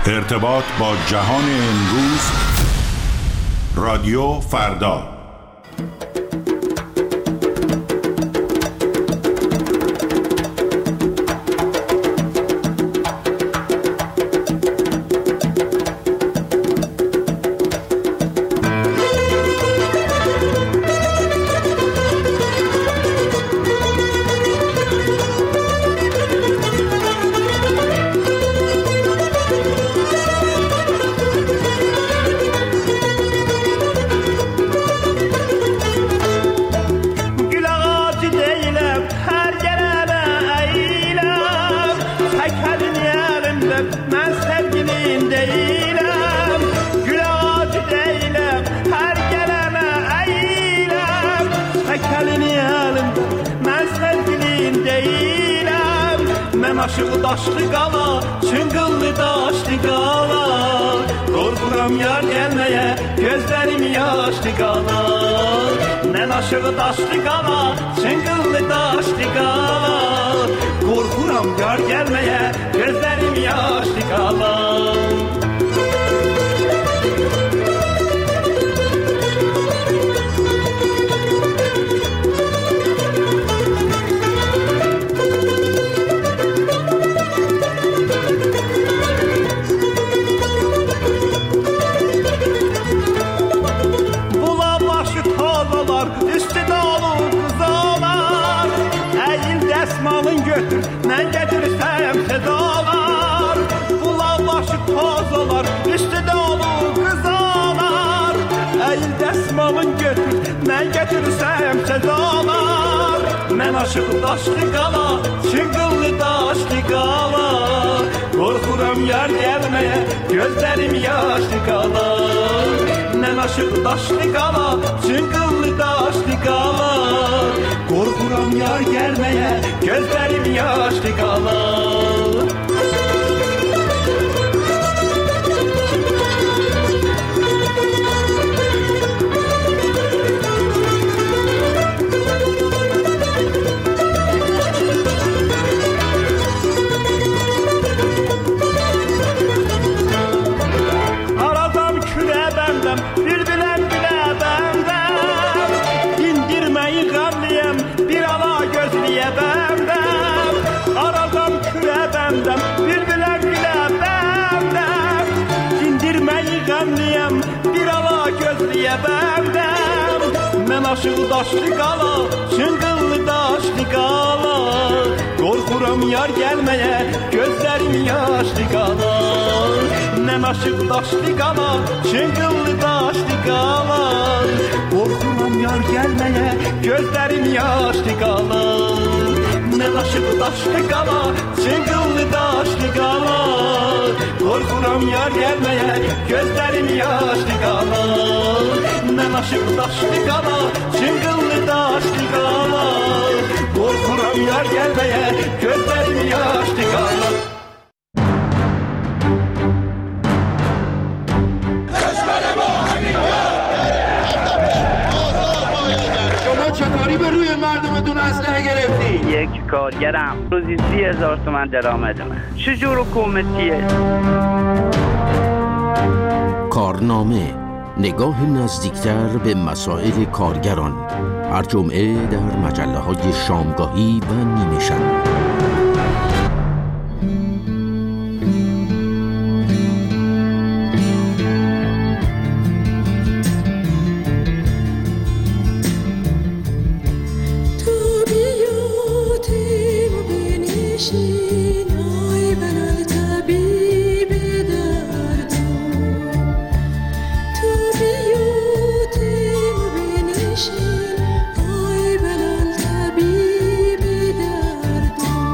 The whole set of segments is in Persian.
ارتباط با جهان امروز. رادیو فردا. Aşığı daşlı qala, çıngıllı daşlı qala. Qorxuram yar gəlməyə, gözlərim yaşlı qala. Mən aşığı daşlı qala, çıngıllı daşlı qala. Qorxuram yar gəlməyə, gözlərim yaşlı qala. Mən gətirsəm sedalar, bulaq başı tozalar, üstüdə olur qızalar. Əyil dəsmalın götür, mən gətirsəm sedalar. Mən aşıq daşlı qala, çıngıllı daşlı qala. Qorxuram yar gəlməyə, gözlərim yaşlı qala. Mən aşıq daşlı qala, çıngıllı daşlı qala. Qorxuram yar gəlməyə, gözlərim yaşlı qala. Aradam külə bəndəm, bülbüləm gülə bəndəm. İndirməyi qəmliyəm, bir ala gözliyə bəndəm. Aradam külə bəndəm, bülbüləm gülə bəndəm. İndirməyi qəmliyəm, bir ala gözliyə bəndəm. Mən aşığı daşlı qala, çıngıllı daşlı qala. Qorxuram yar gəlməyə, gözlərim yaşlı qala. Mən aşığı daşlı qala, çıngıllı daşlı qala. Qorxuram yar gəlməyə, gözlərim yaşlı qala. Mən aşığı daşlı qala, çıngıllı daşlı qala. Qorxuram yar gəlməyə, gözlərim yaşlı qala. Mən aşığı daşlı qala, çıngıllı daşlı qala. Qorxuram yar gəlməyə, gözlərim yaşlı qala. چطوری به روی مردمتون اسلحه گرفتی؟ یک کارگرم روزی 30,000 تومان درآمدمه. چجور حکومتیه؟ کارنامه، نگاه نزدیکتر به مسائل کارگران. هر جمعه در مجله‌های شامگاهی و نیمه شب. Ay ben al tabibi derdim.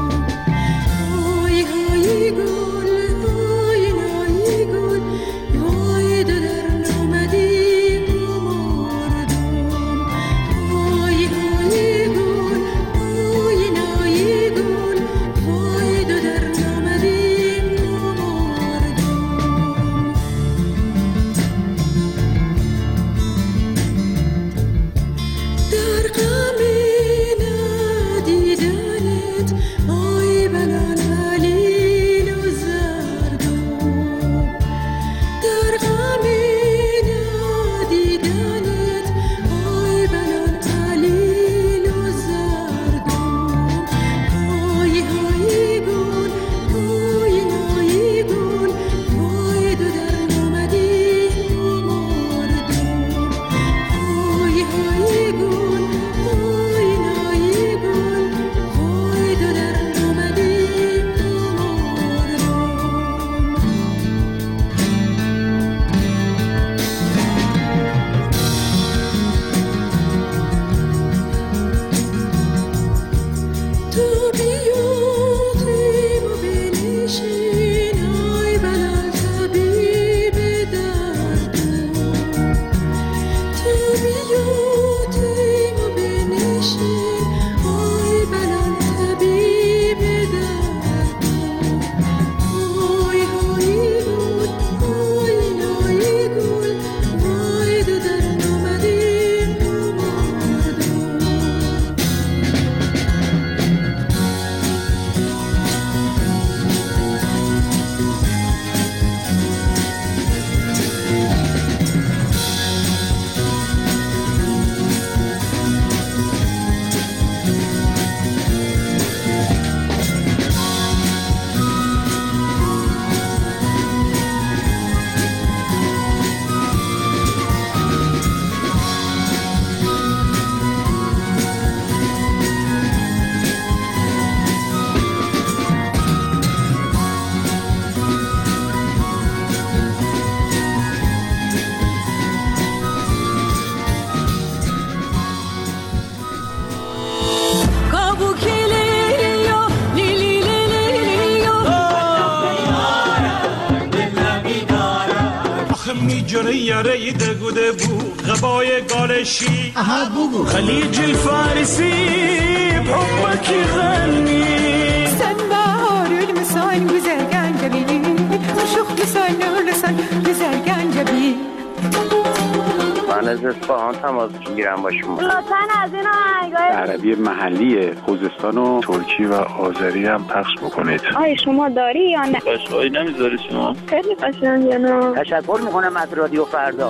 میجره یاره دگوده بو غبای گالشی اها بگو خلیج الفارسی بحبك غني سن بهار المسان güzel gencebi شوخ لسان لسان güzel gencebi من از اصفهان تماس میگیرم با شما. لطفاً از این آهنگای عربی محلی خوزستان و ترکی و آذری هم پخش بکنید. آیا شما داری یا نه؟ قشقایی نمیذاری شما؟ خیلی قشنگه نه؟ تشکر میکنم از رادیو فردا.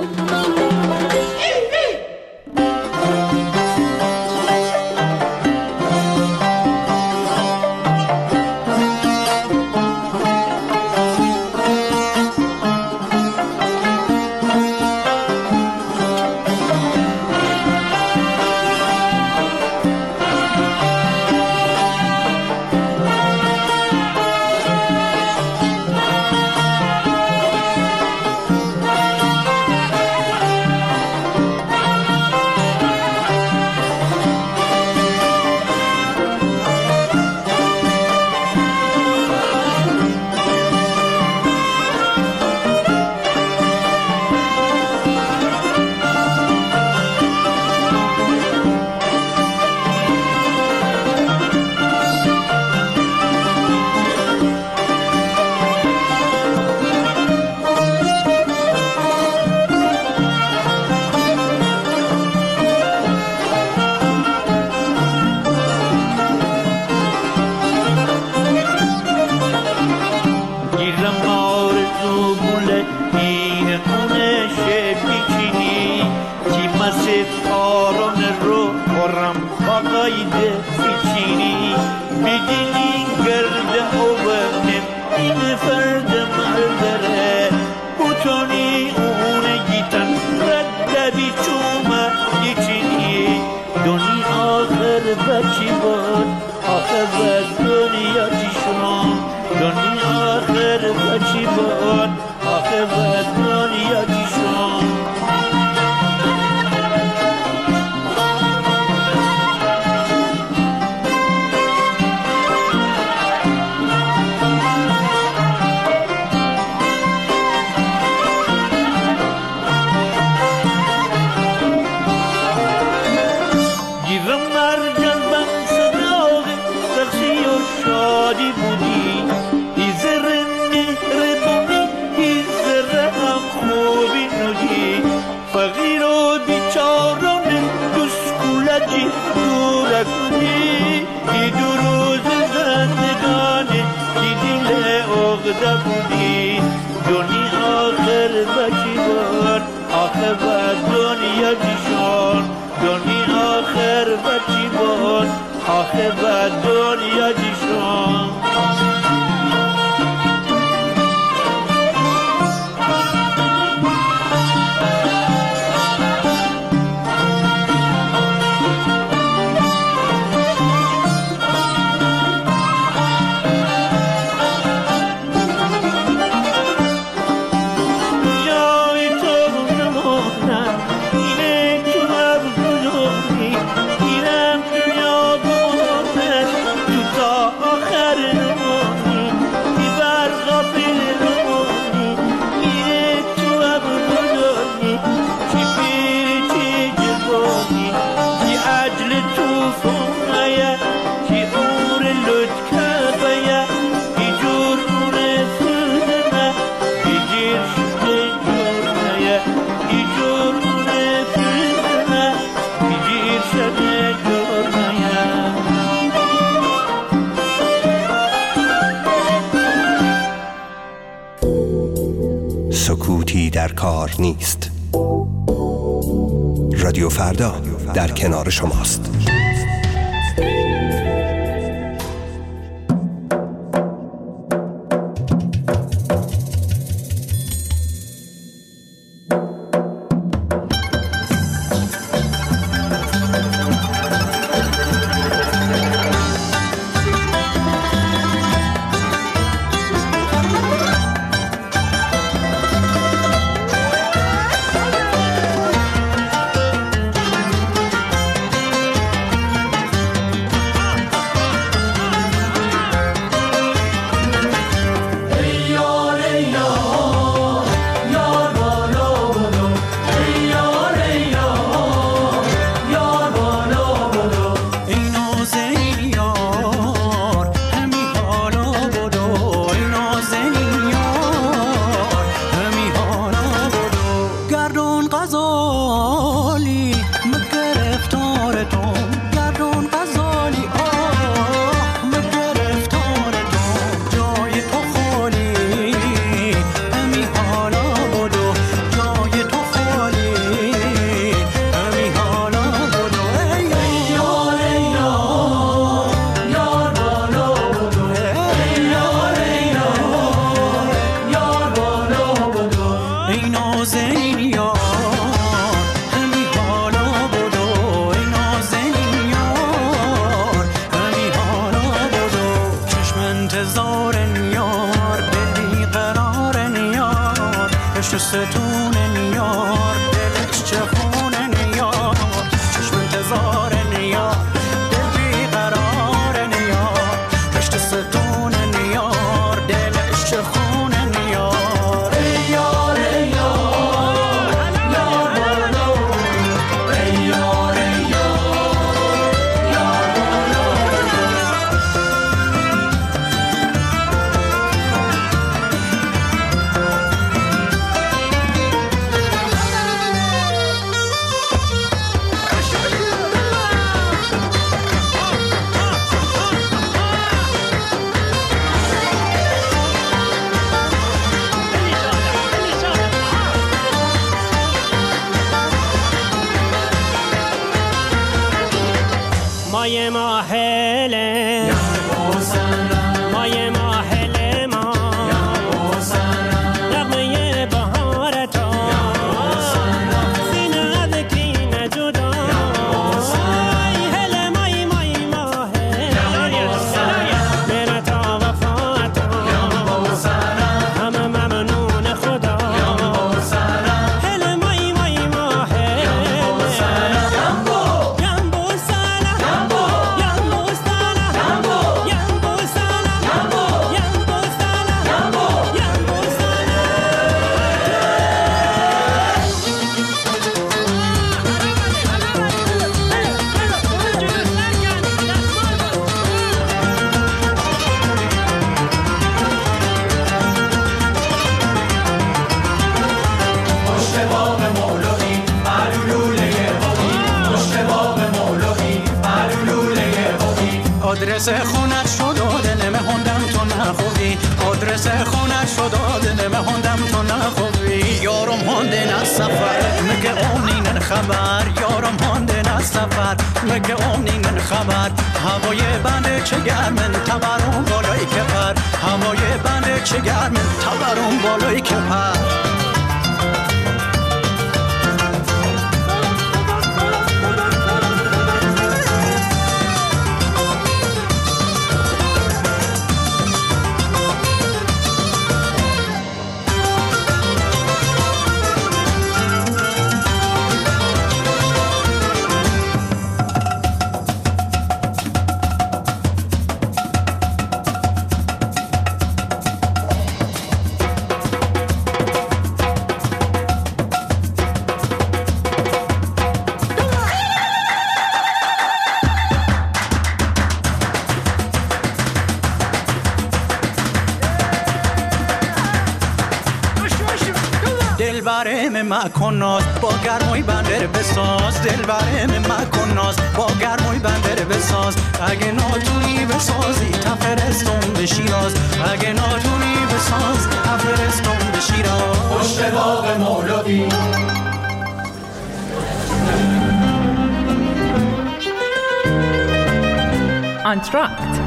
سکوتی در کار نیست. رادیو فردا در کنار شماست. چه ستون نیار دلش چه خون نیار چشم انتظار نیار دل بیقرار نیار پشت ستون نیار دلش چه خون نیار ای یار ای یار یار بالا ای یار ای یار یار بالا مای ماهله مای ماهله ما نغمه بهار تو سینه ذکی نجدا هله مای مای ماهله میره تا وفات همه ممنون خدا هله مای مای ماهله آدرس خونت شد دلم هندم تو نخوبی آدرس خونت شد دلم هندم تو نخوبی یارم هندن از سفر مگه اونین خبر یارم هندن از سفر مگه اونین خبر هوای بنده چه گرمن تبرون بالای کفر هوای بنده چه گرمن تبرون بالای کفر دلبرم مکن ناز با گرمای بندر بساز دلبرم مکن ناز با گرمای بندر بساز اگه ناتونی بسازی تفرستم به شیراز اگه ناتونی بساز تفرستم به شیراز پشت باغ مولوی آنتراکت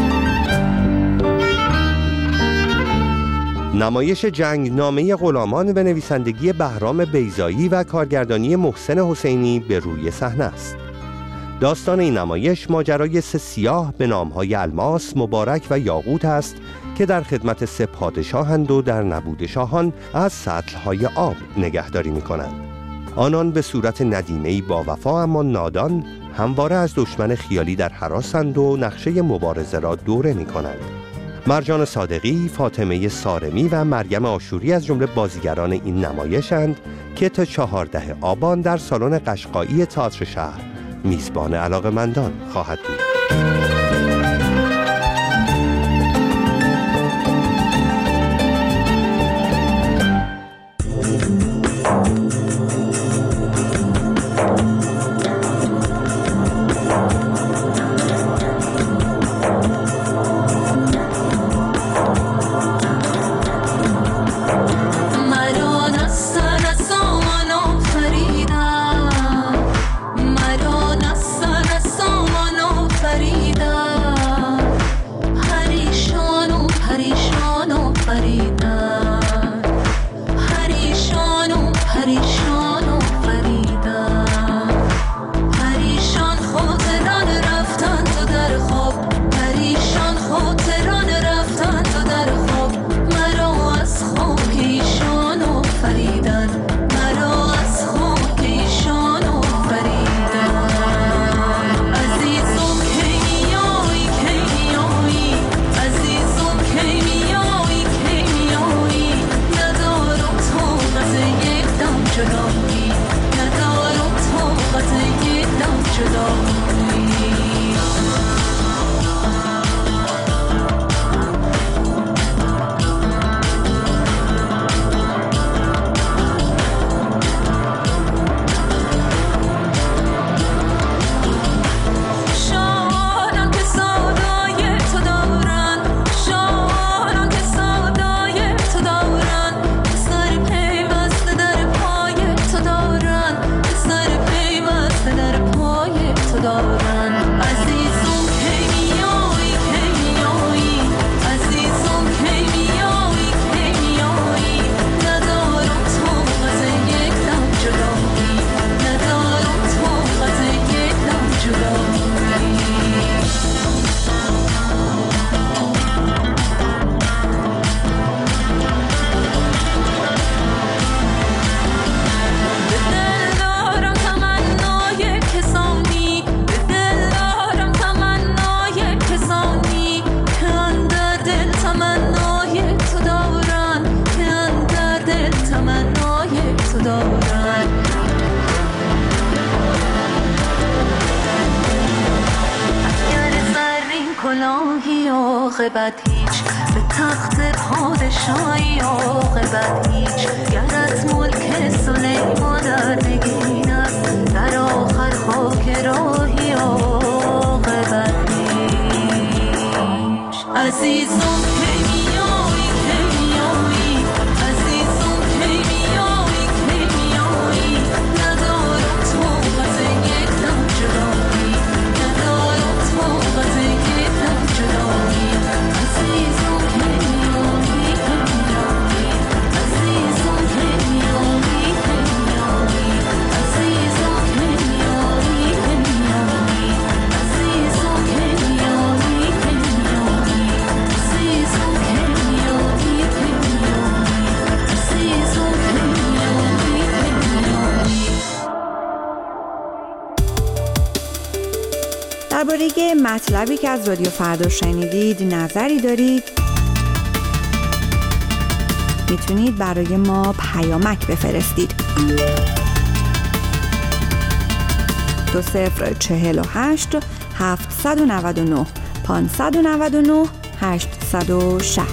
نمایش جنگنامه غلامان به نویسندگی بهرام بیضایی و کارگردانی محسن حسینی به روی صحنه است. داستان این نمایش ماجرای سه سیاه به نامهای الماس، مبارک و یاقوت است که در خدمت سه پادشاهند و در نبود شاهان از سطلهای آب نگهداری می‌کنند. آنان به صورت ندیمه‌ای با وفا اما نادان همواره از دشمن خیالی در هراسند و نقشه مبارزه را دوره می‌کنند. مرجان صادقی، فاطمه سارمی و مریم آشوری از جمله بازیگران این نمایشند که تا 14 آبان در سالن قشقایی تئاتر شهر میزبان علاقه‌مندان خواهد بود. Farida عاقبت هیچ، به تخت پادشاهی عاقبت هیچ. گرت ملک سلیمان در نگین است، در آخر خاک راهی عاقبت هیچ. عزیزم کی میایی کی میایی، عزیزم کی میایی کی میایی. ندارم طاقت یک دم جدایی، ندارم طاقت یک دم جدایی. عزیزم کی میایی کی میایی، عزیزم کی میایی کی میایی. عزیزم کی میایی کی میایی، عزیزم کی میایی کی میایی. عزیزم کی میایی کی میایی، عزیزم کی میایی کی میایی. درباره مطلبی که از رادیو فردا شنیدید نظری دارید، میتونید برای ما پیامک بفرستید. 2048 799 599 860.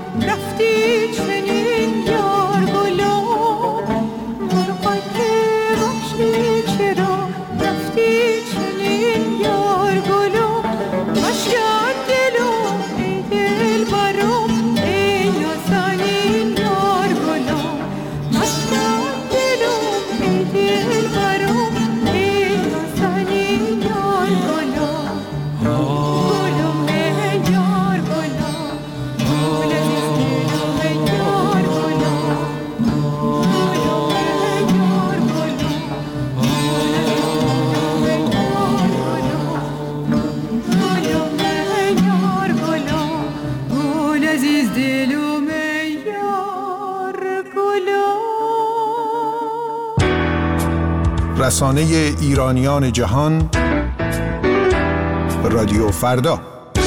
رفتی چنین یار گلم مرغای روشنی چرا رفتی چنین یار گلم مشکن دلم ای دل برم ای نازنین یار گلم مشکن دلم ای دل برم ای نازنین یار گلم گلم ای یار گلم گل از دلم ای یار گلم گلم ای یار گلم گل از دلم ای یار گلم. رسانه ایرانیان جهان، رادیو فردا.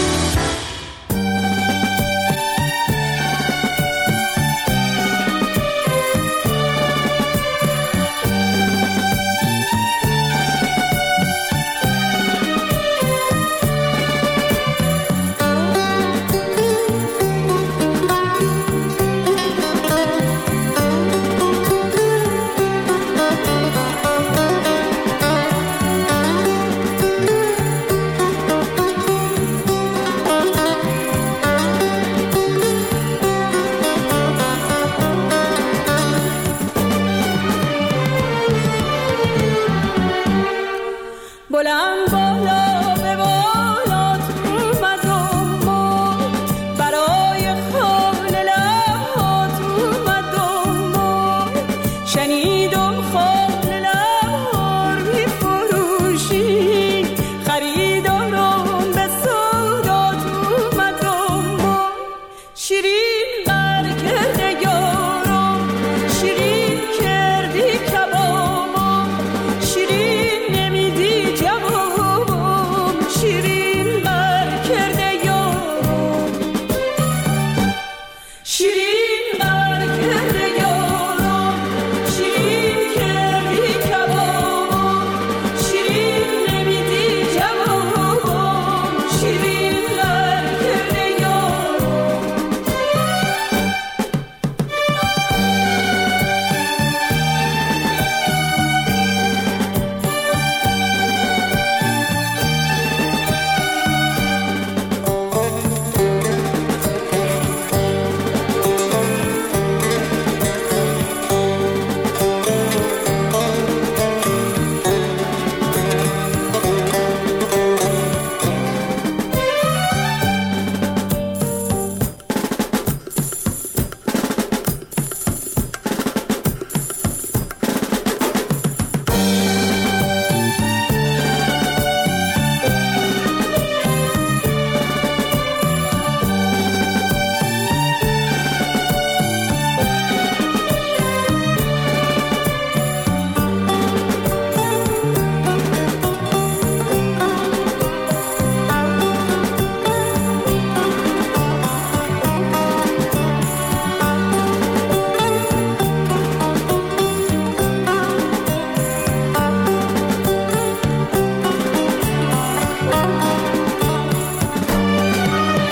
بلند بالا به بالات اومدم برای خال لبات اومدم شنیدم خال لبها میفروشی خریدارم به سودات اومدم شیرین بر کرده یارم شیرین کردی کبابم شیرین نمیدی جوابم شیرین بر کرده یارم شیرین بر کرده یارم شیرین کردی کبابم شیرین نمیدی جوابم شیرین بر کرده یارم.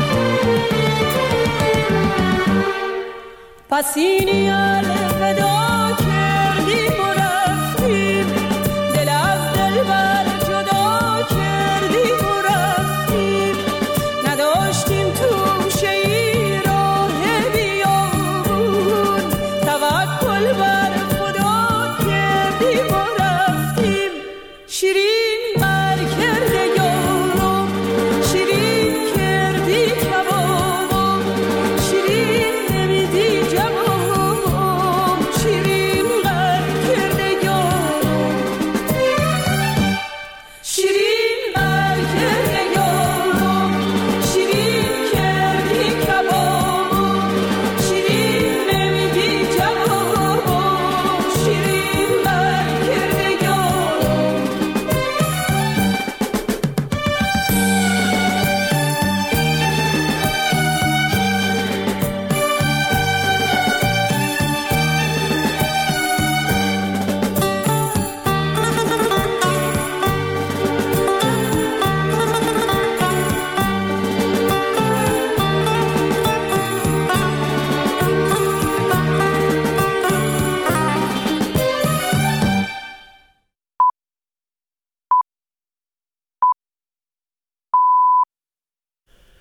پسینی الوداع